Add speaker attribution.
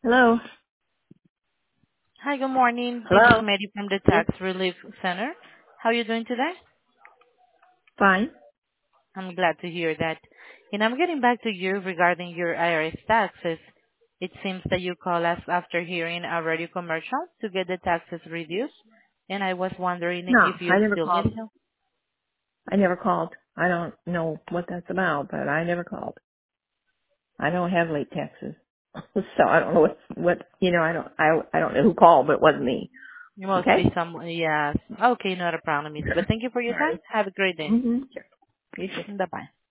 Speaker 1: Hello?
Speaker 2: Hi, good morning. This is
Speaker 1: Hello?
Speaker 2: Mary from the
Speaker 1: Yes.
Speaker 2: Tax Relief Center. How are you doing today?
Speaker 1: Fine.
Speaker 2: I'm glad to hear that. And I'm getting back to you regarding your IRS taxes. It seems that you called us after hearing a radio commercial to get the taxes reduced, and I was wondering
Speaker 1: No,
Speaker 2: if you
Speaker 1: I never
Speaker 2: still need
Speaker 1: called.
Speaker 2: help.
Speaker 1: I never called. I don't know what that's about, but I never called. I don't have late taxes. So I don't know I don't know who called, but it wasn't me.
Speaker 2: It must be
Speaker 1: Okay?
Speaker 2: someone, yes. Okay, not a problem, miss. But thank you for your
Speaker 1: All
Speaker 2: time.
Speaker 1: right.
Speaker 2: Have a great day.
Speaker 1: Mm-hmm. Sure. You too.
Speaker 2: Bye-bye.